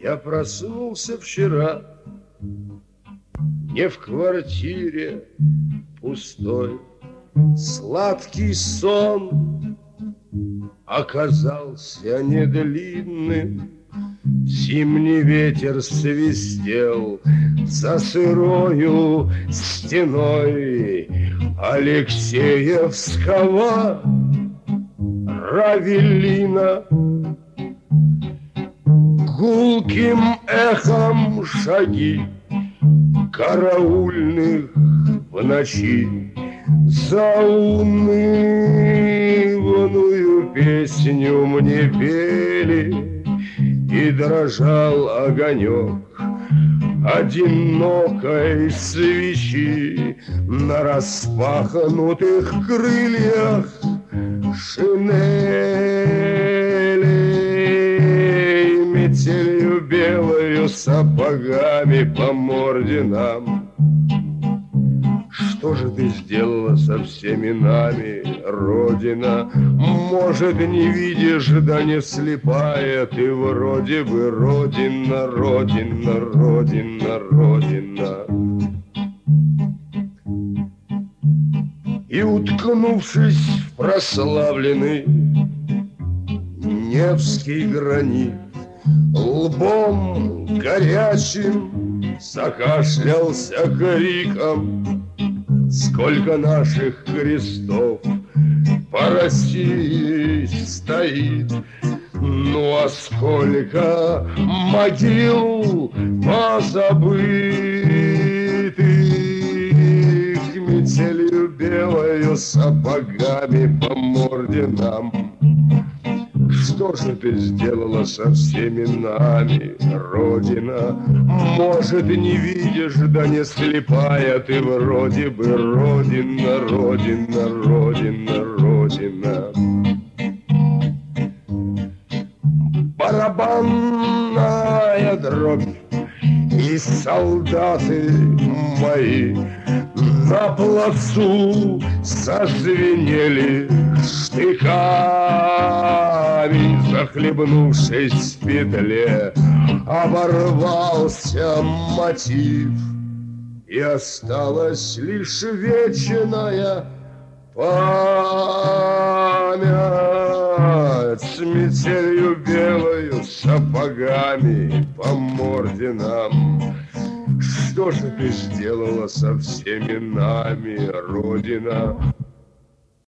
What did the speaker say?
Я проснулся вчера не в квартире пустой. Сладкий сон оказался не длинным. Зимний ветер свистел за сырою стеной Алексеевского Равелина. Гулким эхом шаги караульных в ночи заунывную песню мне пели. И дрожал огонек одинокой свечи на распахнутых крыльях шинелей. Метелью белою сапогами по морде нам. Что же ты сделала со всеми нами, Родина? Может, не видишь, да не слепая ты вроде бы, Родина, Родина, Родина, Родина. И, уткнувшись в прославленный Невский гранит, лбом горячим закашлялся криком. Сколько наших крестов по России стоит, ну а сколько могил позабытых. Метелью белою сапогами по морде нам. Что же ты сделала со всеми нами, Родина? Может, не видишь, да не слепая ты вроде бы, Родина, Родина, Родина, Родина. Барабанная дробь и солдаты мои на плацу зазвенели штыками. Захлебнувшись в петле, оборвался мотив, и осталась лишь вечная память. С метелью белою сапогами по морде нам. Что же ты сделала со всеми нами, Родина?